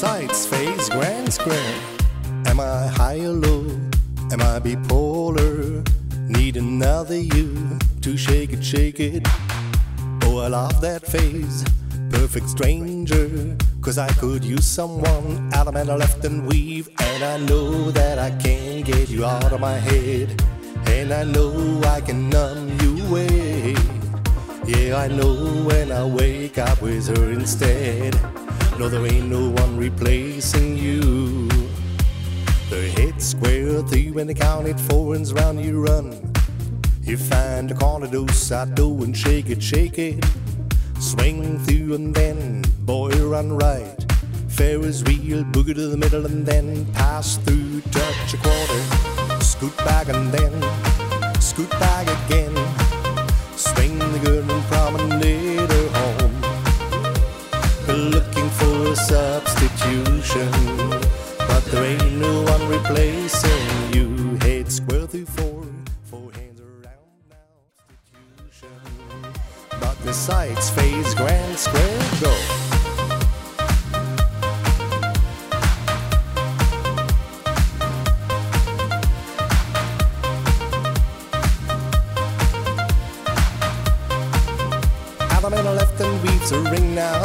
sides, face, grand square. Am I high or low? Am I bipolar? Need another you to shake it, shake it. Oh, I love that face, perfect stranger. Cause I could use someone out of my left and weave. And I know that I can get you out of my head. And I know I can numb you away. Yeah, I know when I wake up with her instead. No, there ain't no one replacing you. The head square through when they counted four and round you run. You find a corner side door and shake it, shake it. Swing through and then, boy, run right. Ferris wheel, boogie to the middle and then pass through, touch a quarter. Scoot back and then scoot back again. Swing the good and promenade her home. Looking for a substitution, but there ain't no one replacing you. Head square through four hands around now, substitution. But the sides, face, grand square, go. Have a man left and weaves a ring now.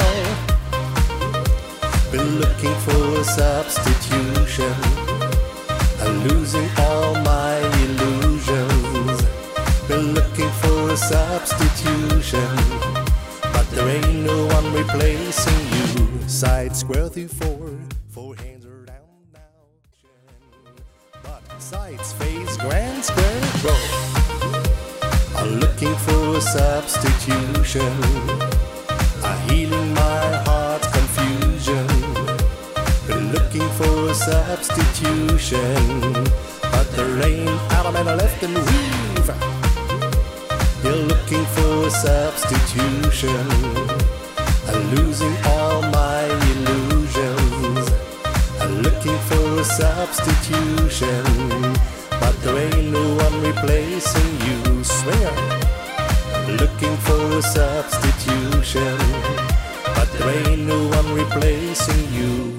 Been looking for a substitution. I'm losing all my illusions. Been looking for a substitution, but there ain't no one replacing you. Side square through four hands around now. But sides, face, grand square, go. I'm looking for a substitution. I'm healing my heart's confusion. Been looking for a substitution, but there ain't out of man left and weave. You're looking for a substitution. I'm losing all my illusions. I'm looking for a substitution, but there ain't no one replacing you. Swinger. Looking for a substitution, but there ain't no one replacing you.